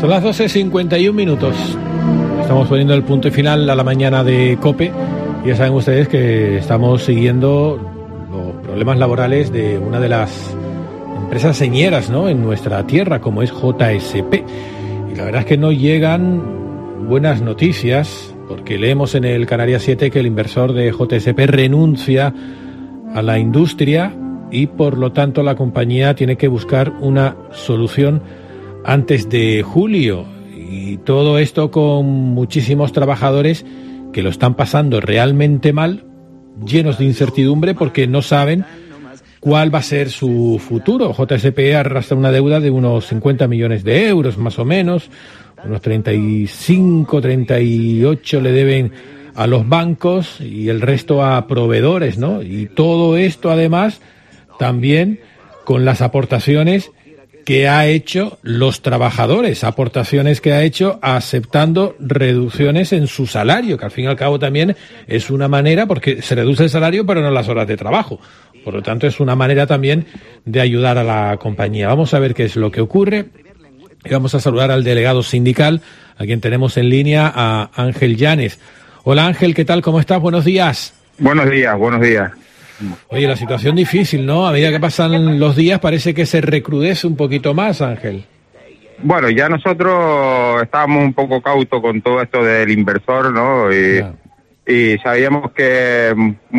Son las 12:51. Estamos poniendo el punto y final a la mañana de COPE. Ya saben ustedes que estamos siguiendo los problemas laborales de una de las empresas señeras, ¿no?, en nuestra tierra, como es JSP. Y la verdad es que no llegan buenas noticias, porque leemos en el Canarias 7 que el inversor de JSP renuncia a la industria y por lo tanto la compañía tiene que buscar una solución antes de julio. Y todo esto con muchísimos trabajadores que lo están pasando realmente mal, llenos de incertidumbre porque no saben cuál va a ser su futuro. JSP arrastra una deuda de unos 50 millones de euros, más o menos, unos 35, 38 le deben a los bancos y el resto a proveedores, ¿no? Y todo esto, además, también con las aportaciones que ha hecho los trabajadores, aportaciones que ha hecho aceptando reducciones en su salario, que al fin y al cabo también es una manera, porque se reduce el salario pero no las horas de trabajo. Por lo tanto, es una manera también de ayudar a la compañía. Vamos a ver qué es lo que ocurre y vamos a saludar al delegado sindical, a quien tenemos en línea, a Ángel Llanes. Hola Ángel, ¿qué tal? ¿Cómo estás? Buenos días. Buenos días, buenos días. Oye, la situación difícil, ¿no? A medida que pasan los días parece que se recrudece un poquito más, Ángel. Bueno, ya nosotros estábamos un poco cautos con todo esto del inversor, ¿no? Y sabíamos que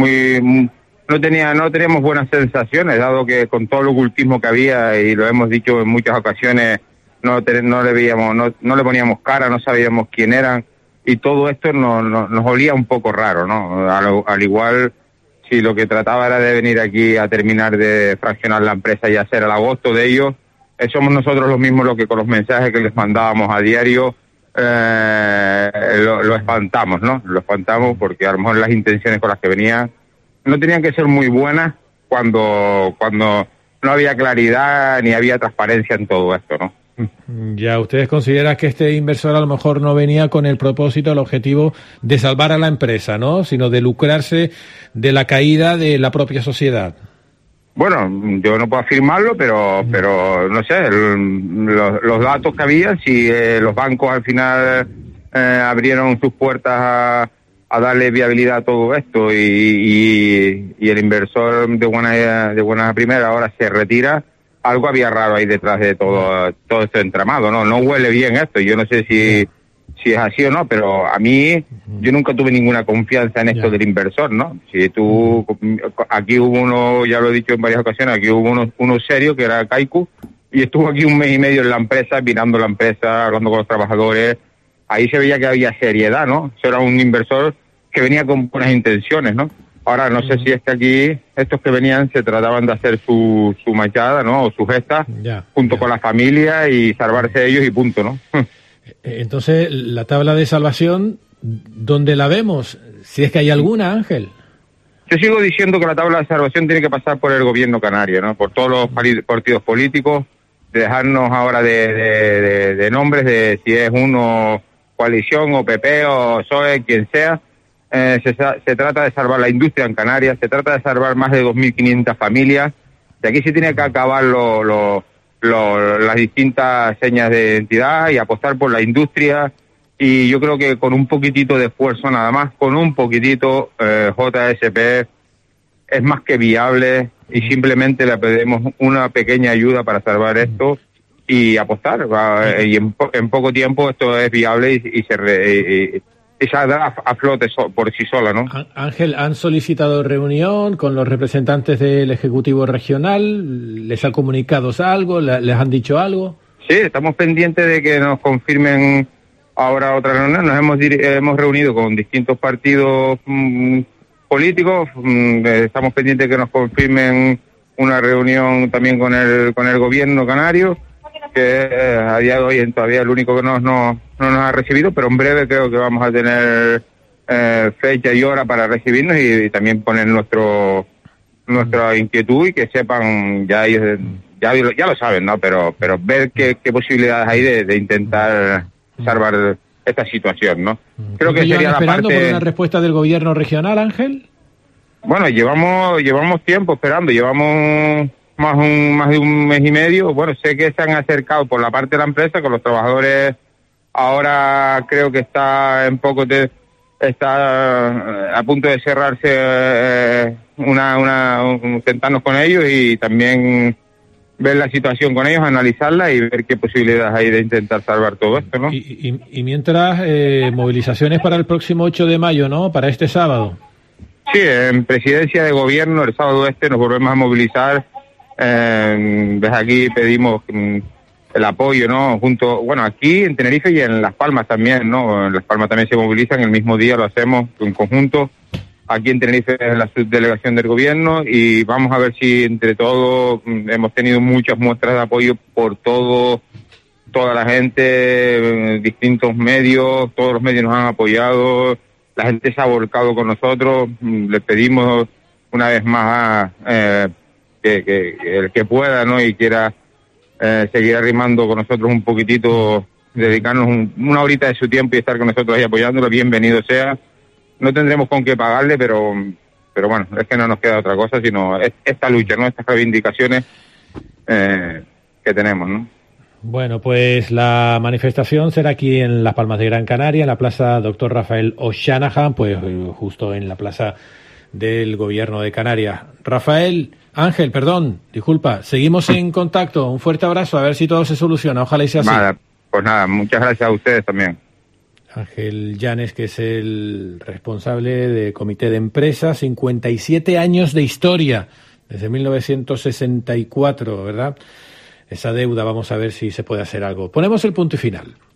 no teníamos buenas sensaciones, dado que con todo el ocultismo que había, y lo hemos dicho en muchas ocasiones, no le poníamos cara, no sabíamos quién eran, y todo esto nos olía un poco raro, ¿no? Al igual, si lo que trataba era de venir aquí a terminar de fraccionar la empresa y hacer el agosto de ellos, somos nosotros los mismos los que con los mensajes que les mandábamos a diario lo espantamos, ¿no? Lo espantamos porque a lo mejor las intenciones con las que venían no tenían que ser muy buenas cuando no había claridad ni había transparencia en todo esto, ¿no? Ya, ¿ustedes consideran que este inversor a lo mejor no venía con el propósito, el objetivo de salvar a la empresa, ¿no?, sino de lucrarse de la caída de la propia sociedad? Bueno, yo no puedo afirmarlo, pero no sé, los datos que había, si los bancos al final abrieron sus puertas a darle viabilidad a todo esto y el inversor de buena primera ahora se retira, algo había raro ahí detrás de todo este entramado, ¿no? No huele bien esto, yo no sé si es así o no, pero a mí, yo nunca tuve ninguna confianza en esto del inversor, ¿no? Si aquí hubo uno, ya lo he dicho en varias ocasiones, aquí hubo uno serio, que era Kaiku, y estuvo aquí 1 mes y medio en la empresa, mirando la empresa, hablando con los trabajadores, ahí se veía que había seriedad, ¿no? Eso era un inversor que venía con buenas intenciones, ¿no? Ahora, no sé si es que aquí estos que venían se trataban de hacer su machada, ¿no?, o su gesta, junto con la familia y salvarse ellos y punto, ¿no? Entonces, la tabla de salvación, ¿dónde la vemos? Si es que hay alguna, Ángel. Yo sigo diciendo que la tabla de salvación tiene que pasar por el gobierno canario, ¿no?, por todos los partidos políticos, de dejarnos ahora de nombres, de si es uno coalición o PP o PSOE, quien sea. Se trata de salvar la industria en Canarias, se trata de salvar más de 2.500 familias. De aquí se tiene que acabar las distintas señas de identidad y apostar por la industria. Y yo creo que con un poquitito de esfuerzo, nada más, con un poquitito, JSP es más que viable y simplemente le pedimos una pequeña ayuda para salvar esto y apostar. Y en poco tiempo esto es viable y se da a flote por sí sola, ¿no? Ángel, ¿han solicitado reunión con los representantes del Ejecutivo Regional? ¿Les ha comunicado algo? ¿Les han dicho algo? Sí, estamos pendientes de que nos confirmen ahora otra reunión. Nos hemos reunido con distintos partidos políticos. Estamos pendientes de que nos confirmen una reunión también con el gobierno canario, que a día de hoy todavía es el único que no nos ha recibido, pero en breve creo que vamos a tener fecha y hora para recibirnos y también poner nuestra inquietud y que sepan, ya lo saben, ¿no? Pero ver qué posibilidades hay de intentar salvar esta situación, ¿no? Creo que sería esperando por una respuesta del gobierno regional, Ángel. Bueno, llevamos tiempo esperando, llevamos más de un mes y medio. Bueno, sé que se han acercado por la parte de la empresa con los trabajadores. Ahora creo que está está a punto de cerrarse sentarnos con ellos y también ver la situación con ellos, analizarla y ver qué posibilidades hay de intentar salvar todo esto, ¿no? Y mientras, movilizaciones para el próximo 8 de mayo, ¿no? Para este sábado. Sí, en Presidencia de Gobierno el sábado nos volvemos a movilizar. Desde aquí pedimos el apoyo, ¿no? Aquí en Tenerife y en Las Palmas también, ¿no? En Las Palmas también se movilizan, el mismo día lo hacemos en conjunto. Aquí en Tenerife es la subdelegación del gobierno y vamos a ver si entre todos hemos tenido muchas muestras de apoyo por toda la gente, distintos medios, todos los medios nos han apoyado, la gente se ha volcado con nosotros, les pedimos una vez más que el que pueda, ¿no? Y quiera seguir arrimando con nosotros un poquitito, dedicarnos una horita de su tiempo y estar con nosotros ahí apoyándolo, bienvenido sea. No tendremos con qué pagarle, pero bueno, es que no nos queda otra cosa, sino esta lucha, ¿no? Estas reivindicaciones que tenemos, ¿no? Bueno, pues la manifestación será aquí en Las Palmas de Gran Canaria, en la Plaza Dr. Rafael O'Shanahan, pues justo en la plaza del Gobierno de Canarias. Ángel, disculpa, seguimos en contacto. Un fuerte abrazo, a ver si todo se soluciona. Ojalá y sea así. Pues nada, muchas gracias a ustedes también. Ángel Llanes, que es el responsable del Comité de Empresa, 57 años de historia, desde 1964, ¿verdad? Esa deuda, vamos a ver si se puede hacer algo. Ponemos el punto y final.